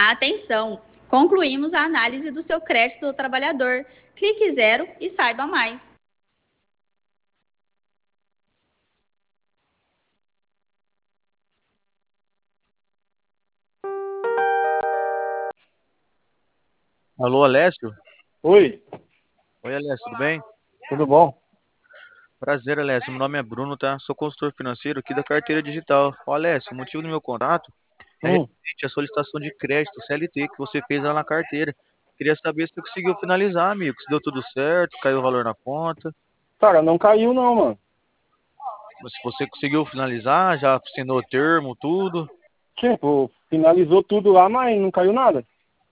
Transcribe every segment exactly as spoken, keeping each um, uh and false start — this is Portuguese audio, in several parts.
Atenção! Concluímos a análise do seu crédito do trabalhador. Clique zero e saiba mais. Alô, Alessio? Oi, Oi, Alessio, tudo bem? tudo bom? Prazer, Alessio. Meu nome é Bruno, tá? Sou consultor financeiro aqui da carteira digital. Ô, Alessio, o motivo do meu contato é Hum, referente à solicitação de crédito C L T que você fez lá na carteira. Queria saber se você conseguiu finalizar, amigo. Se deu tudo certo, caiu o valor na conta. cara, não caiu não, mano. Se você conseguiu finalizar, já assinou o termo, tudo. Tipo, finalizou tudo lá, mas não caiu nada.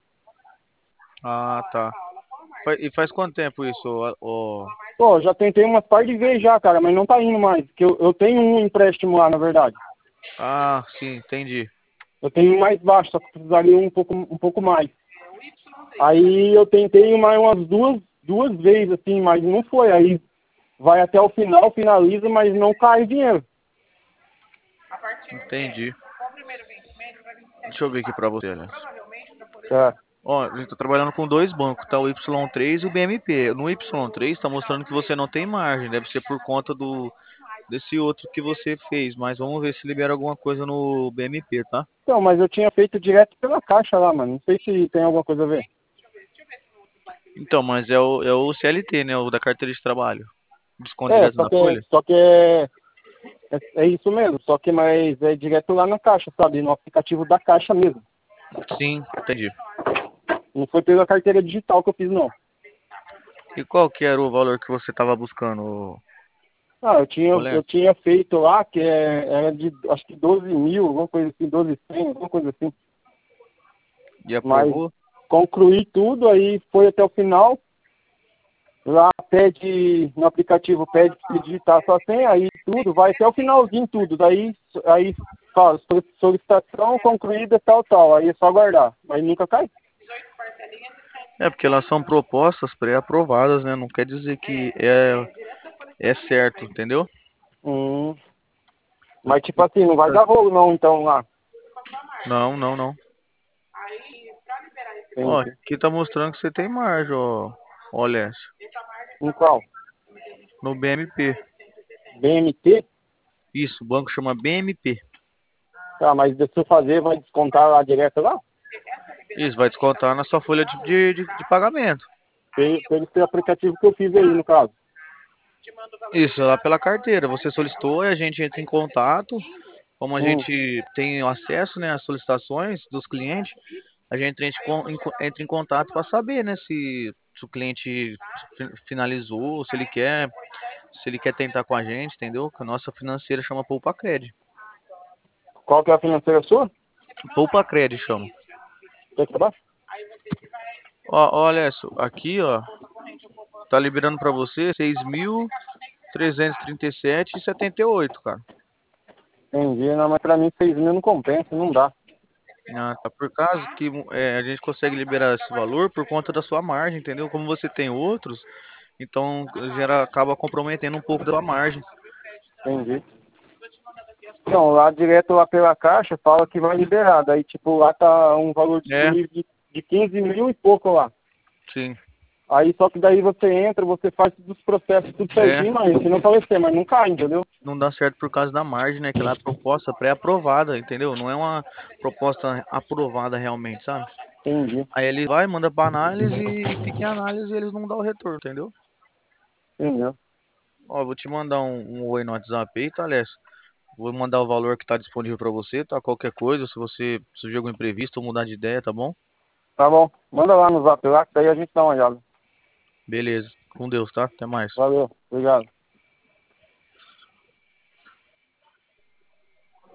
Ah, tá. Fa- E faz quanto tempo isso, ô? ô- Pô, já tentei umas par de vezes já, cara, mas não tá indo mais. Que eu, eu tenho um empréstimo lá, na verdade. Ah, sim, entendi. Eu tenho um mais baixo, só que precisaria um pouco, um pouco mais. Aí eu tentei mais umas duas, duas vezes, assim, mas não foi. Aí vai até o final, finaliza, mas não cai o dinheiro. Entendi. Deixa eu ver aqui pra você, Alessio. É. Ó, a gente tá trabalhando com dois bancos, tá? O Y três e o B M P. No Y três tá mostrando que você não tem margem, deve ser por conta do desse outro que você fez, mas vamos ver se libera alguma coisa no B M P, tá? Então, mas eu tinha feito direto pela caixa lá, mano. Não sei se tem alguma coisa a ver. Então, mas é o, é o C L T, né? O da carteira de trabalho. Desconto É, direto só na que, folha? só que é, é, é isso mesmo, só que mas é direto lá na caixa, sabe? No aplicativo da caixa mesmo. Sim, entendi. Não foi pela carteira digital que eu fiz, não. E qual que era o valor que você tava buscando, Ah, eu tinha, eu Olé? tinha feito lá, que é, era de, acho que doze mil, alguma coisa assim, doze mil e cem, alguma coisa assim. E Mas aprovou? concluí tudo, aí foi até o final. Lá pede, no aplicativo pede pra você digitar sua senha, aí tudo, vai até o finalzinho tudo. Daí, aí fala, solicitação concluída, tal, tal. Aí é só aguardar. Mas nunca cai. É, porque elas são propostas pré-aprovadas, né? Não quer dizer que é, é certo, entendeu? Hum, mas tipo assim, não vai dar rolo não, então lá. Não, não, não. Ó, Entendi. aqui tá mostrando que você tem margem, ó, ó, Lécio. Em qual? No B M P. B M T? Isso, o banco chama B M P. Tá, mas se eu fazer, vai descontar lá direto lá? Isso, vai descontar na sua folha de, de, de- de pagamento. Pelo, pelo esse aplicativo que eu fiz aí, no caso. Isso, lá pela carteira. Você solicitou e a gente entra em contato. Como a Hum, gente tem acesso, né, às solicitações dos clientes, a gente entra em, con- em co- entra em contato para saber, né, se, se o cliente fi- finalizou, se ele quer, se ele quer tentar com a gente, entendeu? Que a nossa financeira chama Poupa Cred. qual que é a financeira sua? Poupa Cred chama. Quer que abaixo? Ó, olha só, aqui, ó, tá liberando para você seis mil trezentos e trinta e sete e setenta e oito, cara. Entendi, não, mas pra mim seis mil não compensa, não dá. Ah, tá. Por causa que é, a gente consegue liberar esse valor por conta da sua margem, entendeu? Como você tem outros, então gera, acaba comprometendo um pouco da sua margem. Entendi. Então, lá direto lá pela caixa fala que vai liberar. Daí, tipo, lá tá um valor É, disponível de, de quinze mil e pouco lá. sim. Aí só que daí você entra, você faz todos os processos tudo É, certinho, mas se não falecer, mas não cai, entendeu? não dá certo por causa da margem, né? Que ela é proposta pré-aprovada, entendeu? Não é uma proposta aprovada realmente, sabe? Entendi, Aí ele vai, manda pra análise e fica em análise e eles não dão o retorno, entendeu? entendeu? Ó, eu vou te mandar um, um oi no WhatsApp aí, tá, Alessio? Vou mandar o valor que tá disponível pra você, tá? Qualquer coisa, se você surgir algum imprevisto ou mudar de ideia, tá bom? Tá bom, manda lá no zap lá, que daí a gente dá uma olhada. Beleza. Com Deus, tá? Até mais. Valeu, obrigado.